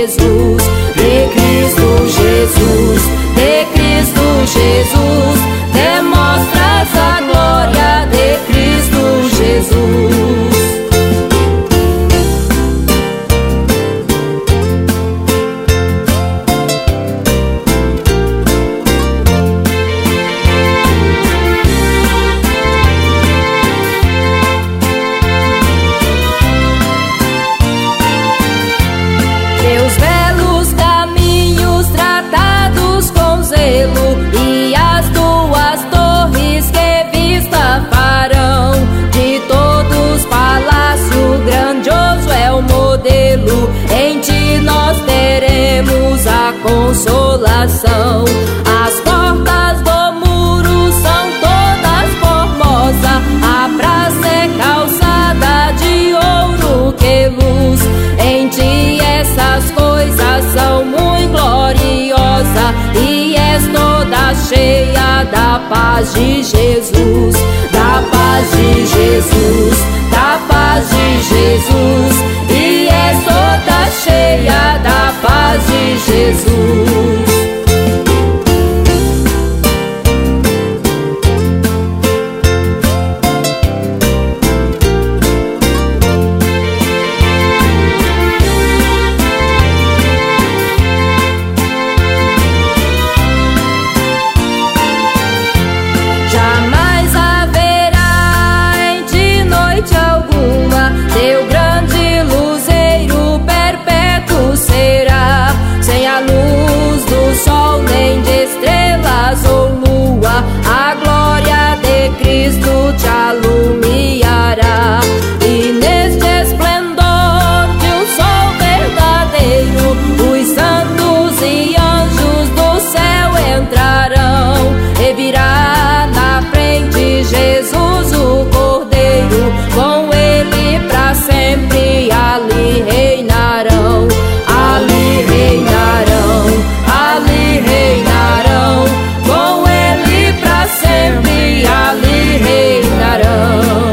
Jesus, de Cristo Jesus, de Cristo Jesus, demostras a glória de Cristo Jesus. Teus belos caminhos tratados com zelo, e as tuas torres que vista farão. De todos palácio grandioso é o modelo, em ti nós teremos a consolação. As portas do muro são todas formosas, a praça é calçada de ouro que luz. Em ti essas coisas são muito gloriosas, e és toda cheia da paz de Jesus, da paz de Jesus, da paz de Jesus, e és toda cheia da paz de Jesus. Jamais haverá em ti noite alguma, teu grande luzeiro perpétuo será. Sem a luz do sol nem de estrelas ou lua, a glória de Cristo te alumiará. E neste esplendor de um sol verdadeiro, os santos e anjos do céu entrarão, e virá na frente Jesus o Cordeiro, com ele pra sempre ali reinarão, ali reinarão, ali reinarão, com ele pra sempre ali reinarão.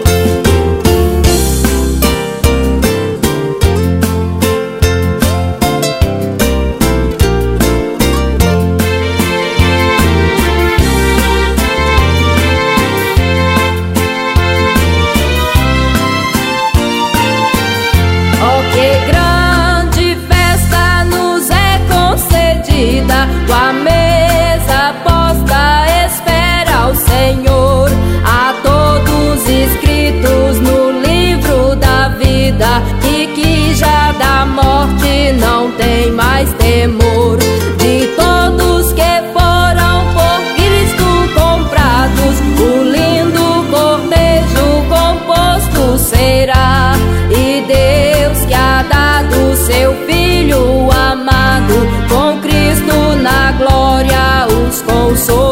Oh, que grande festa nos é concedida, tua mesa posta espera o Senhor, a todos inscritos no livro da vida, e que já da morte não tem mais temor. De todos que foram por Cristo comprados, o lindo cortejo composto será, e Deus que ha dado seu Filho amado, com Cristo na glória os consolará.